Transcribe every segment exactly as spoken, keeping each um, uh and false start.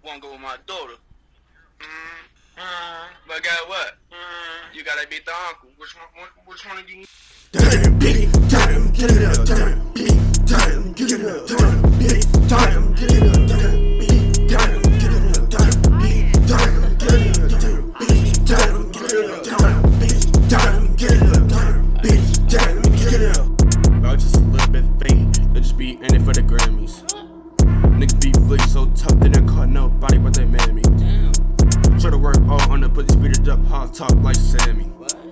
wanna go with my daughter. Mm-hmm. Mm-hmm. But guess what? Mm-hmm. You gotta beat the uncle. Which one? Which one of you? Damn, beat, damn, get it up, damn, beat, damn, get it up, damn, beat, damn, get it up, damn, beat, damn, get it up, damn, beat, damn, get it up, damn, beat, damn, get it up, damn, beat, damn, get it up, damn, beat, damn, get it up. Bro, just a little bit fake, they just be in it for the Grammys. Niggas be really so tough, they didn't call nobody but they mammy. Try to work all on the pussy, speed it up, hot talk like Sammy.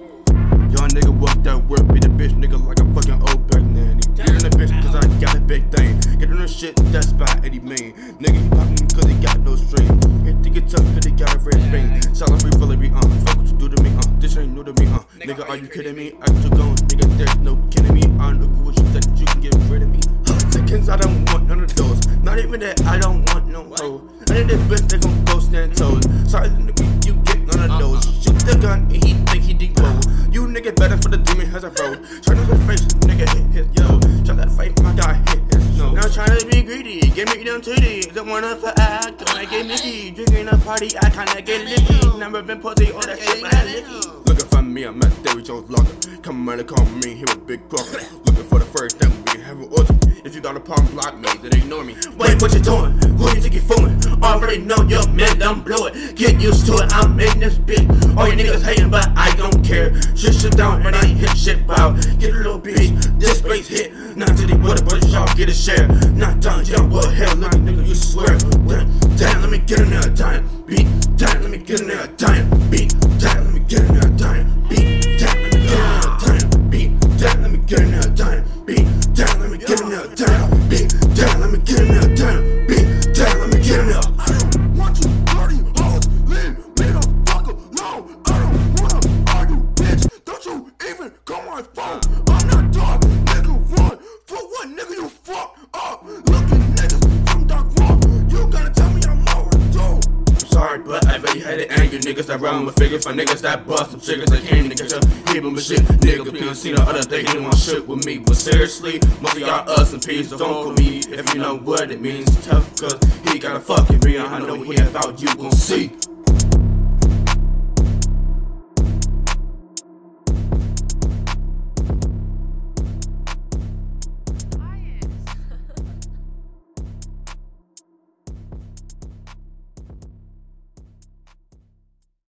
Young nigga walk that work, be the bitch nigga like a fucking old back nanny. Get in the bitch cause I got a big thing. Get in the shit, that's by Eddie Main. Nigga he poppin' cause he got no string. He think it tough cause he got a red bang. Salary full of me, uh, fuck what you do to me, uh, this ain't new to me, uh. Nigga, are you kidding me? I just gone, nigga, there's no kidding me. I don't know what you think you can get rid of me. Huh, seconds, I don't want none of those. Not even that, I don't want no hoe. I need this bitch, they gon' go stand toes. Sorry, nigga, you get none of those. Shoot the gun and he think he depot. You nigga better for the demon has a road. Try to face, nigga hit his yo. Try that fight, my guy hit his no. Now trying to be greedy, give me them titties. Don't wanna for act, don't get Mickey. Drinking a party, I kinda get licky. Never been pussy, all that shit, man, licky. Looking for me, I'm at Derry Jones Locker. Come around and call me, he was big crocker. Looking for the first time we can have an orgy. If you got a problem, block me, then ignore me. Wait, what you doing? Who you think you fooling? Already know your man done blow it. Get used to it, I'm making this big. All you niggas hating, but I don't care. Shit shit down and I hit shit out. Get a little bitch, this space hit. Not to the water, but y'all get a share. Not done, y'all what hell, look nigga, you swear. Damn, let me get in there, dying. Beat, damn, let me get in there, dying. Beat, damn, let me get in there, dying. Beat, damn, let me get in there, dying. Beat, damn, let me get in there, dying. Beat, damn, let me get in there, dying. Beat, damn, let me get in there, dying. Beat, damn, let me get in there. I don't want you dirty hoes, leave me the fuck alone. I don't wanna argue, bitch. Don't you even call my phone. I'm not dog, nigga, run. For what, nigga, you fuck up. Looking niggas from dark wrong. You gotta tell me I'm overdue. I'm sorry, but I really had it angry niggas that run with figures. For niggas that bust some chickens that came to get your people with shit. Niggas people seen the other day, they didn't want shit with me. But seriously, most of y'all us and peace. Don't call me if you know what it means. Tough cause he got a fucking me. I know he about you gon' see.